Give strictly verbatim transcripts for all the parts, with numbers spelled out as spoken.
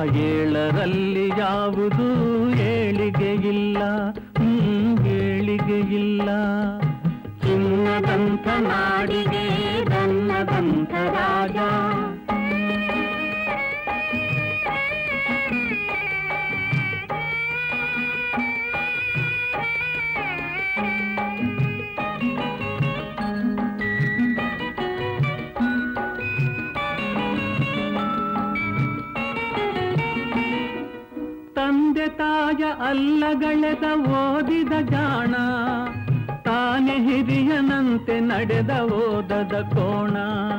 ಏಳರಲ್ಲಿ ಯಾವುದು ಏಳಿಗೆಯಿಲ್ಲ, ಹ್ಮ್ ಏಳಿಗೆಯಿಲ್ಲ. ಚಿನ್ನದಂಥ ನಾಡಿಗೆ ರನ್ನದಂಥ ರಾಜ, ತಂದೆ ತಾಯ ಅಲ್ಲಗಳೆದ ಓದಿದ ಜಾಣ, ತಾನೆ ಹಿರಿಯನಂತೆ ನಡೆದ ಓದದ ಕೋಣ.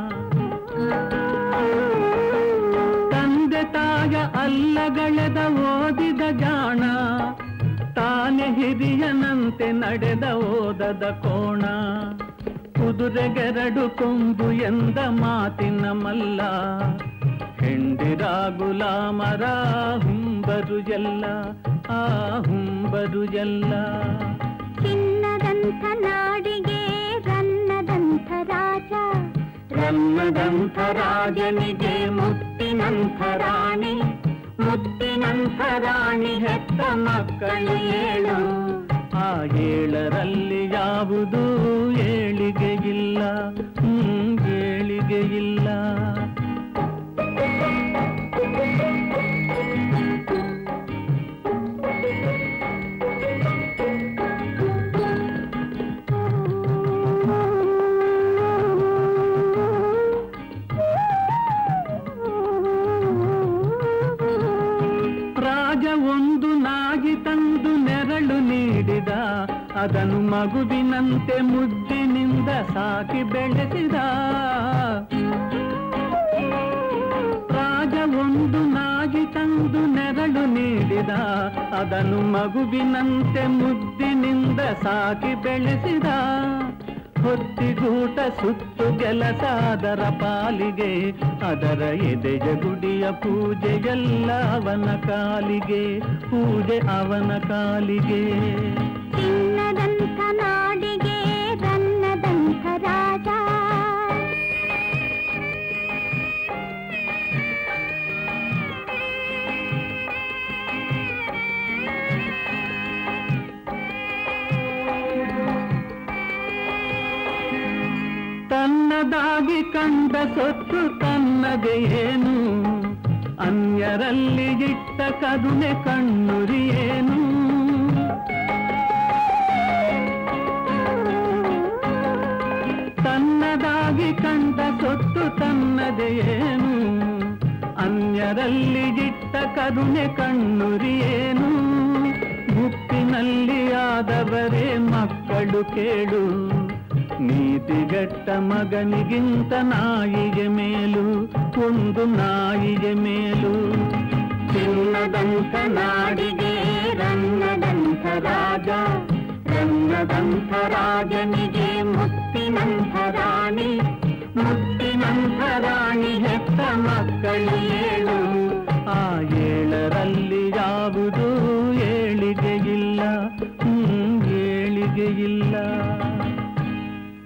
ತಂದೆ ತಾಯ ಅಲ್ಲಗಳೆದ ಓದಿದ ಜಾಣ, ತಾನೆ ಹಿರಿಯನಂತೆ ನಡೆದ ಓದದ ಕೋಣ. ಕುದುರೆಗೆರಡು ಕೊಂಬು ಎಂದ ಮಾತಿನ ಮಲ್ಲ, ಹೆಂಡಿರ ಗುಲಾಮರ ಹುಂಬರು ಎಲ್ಲ, ಆ ಹುಂಬರು ಎಲ್ಲ. ಚಿನ್ನದಂಥ ನಾಡಿಗೆ ರನ್ನದಂಥ ರಾಜ, ರನ್ನದಂಥ ರಾಜನಿಗೆ ಮುತ್ತಿನಂಥ ರಾಣಿ, ಮುತ್ತಿನಂಥ ರಾಣಿ ಹೆತ್ತ ಮಕ್ಕಳು ಏಳು. ಆ ಏಳರಲ್ಲಿ ಯಾವುದು ಏಳಿಗೆಯಿಲ್ಲ, ಹ್ಮ್ ಏಳಿಗೆಯಿಲ್ಲ. ರಾಜ ಒಂದು ನಾಗಿ ತಂದು ನೆರಳು ನೀಡಿದ, ಅದನ್ನು ಮಗುವಿನಂತೆ ಮುದ್ದಿನಿಂದ ಸಾಕಿ ಬೆಳೆಸಿದ. ರಾಜ ಒಂದು ನಾಗಿ ತಂದು ನೆರಳು ನೀಡಿದ, ಅದನ್ನು ಮಗುವಿನಂತೆ ಮುದ್ದಿನಿಂದ ಸಾಕಿ ಬೆಳೆಸಿದ. ಹೊತ್ತಿಗೂಟ ಸುತ್ತು ಕೆಲಸ ಅದರ ಪಾಲಿಗೆ, ಅದರ ಎದೆಯ ಗುಡಿಯ ಪೂಜೆಯೆಲ್ಲ ಅವನ ಕಾಲಿಗೆ, ಪೂಜೆ ಅವನ ಕಾಲಿಗೆ. ಚಿನ್ನದಂಥ ನಾಡಿಗೆ ರನ್ನದಂಥ ರಾಜ, ತನ್ನದಾಗಿ ಕಂಡ ಸೊತ್ತು ತನ್ನದೇ ಏನು, ಅನ್ಯರಲ್ಲಿ ಇಟ್ಟ ಕರುಣೆ ಕಣ್ಣುರಿಯೇನು. ತನ್ನದಾಗಿ ಕಂಡ ಸೊತ್ತು ತನ್ನದೇ ಏನು, ಅನ್ಯರಲ್ಲಿ ಇಟ್ಟ ಕರುಣೆ ಕಣ್ಣುರಿಯೇನು. ಗುಪ್ಪಿನಲ್ಲಿ ಆದವರೇ ಮಕ್ಕಳು ಕೇಳು, ನೀತಿಗೆಟ್ಟ ಮಗನಿಗಿಂತ ನಾಯಿಗೆ ಮೇಲು, ಒಂದು ನಾಯಿಗೆ ಮೇಲು. ಚಿನ್ನದಂಥ ನಾಡಿಗೆ ರನ್ನದಂಥ ರಾಜ, ರನ್ನದಂಥ ರಾಜನಿಗೆ ಮುತ್ತಿನಂಥ ರಾಣಿ, ಮುತ್ತಿನಂಥ ರಾಣಿ ಹೆತ್ತ ಮಕ್ಕಳು ಏಳು. ಆ ಏಳರಲ್ಲಿ ಯಾವುದು ಏಳಿಗೆಯಿಲ್ಲ, ಹ್ಮ್ ಏಳಿಗೆಯಿಲ್ಲ.